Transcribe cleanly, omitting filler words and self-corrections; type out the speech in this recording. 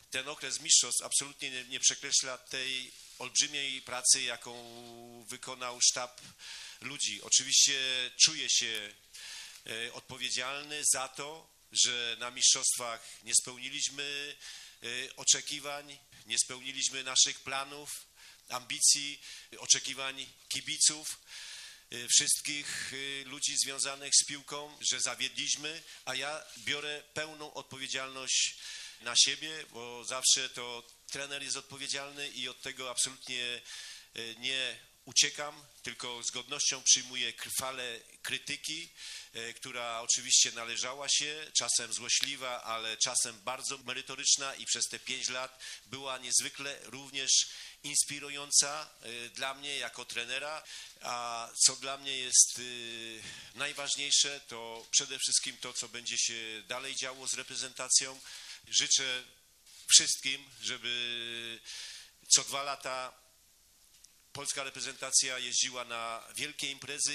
ten okres mistrzostw absolutnie nie przekreśla tej olbrzymiej pracy, jaką wykonał sztab ludzi. Oczywiście czuję się odpowiedzialny za to, że na mistrzostwach nie spełniliśmy oczekiwań, nie spełniliśmy naszych planów, ambicji, oczekiwań kibiców, wszystkich ludzi związanych z piłką, że zawiedliśmy, a ja biorę pełną odpowiedzialność na siebie, bo zawsze to trener jest odpowiedzialny i od tego absolutnie nie uciekam, tylko z godnością przyjmuję falę krytyki, która oczywiście należała się, czasem złośliwa, ale czasem bardzo merytoryczna i przez te 5 lat była niezwykle również inspirująca dla mnie jako trenera, a co dla mnie jest najważniejsze, to przede wszystkim to, co będzie się dalej działo z reprezentacją. Życzę wszystkim, żeby co 2 lata polska reprezentacja jeździła na wielkie imprezy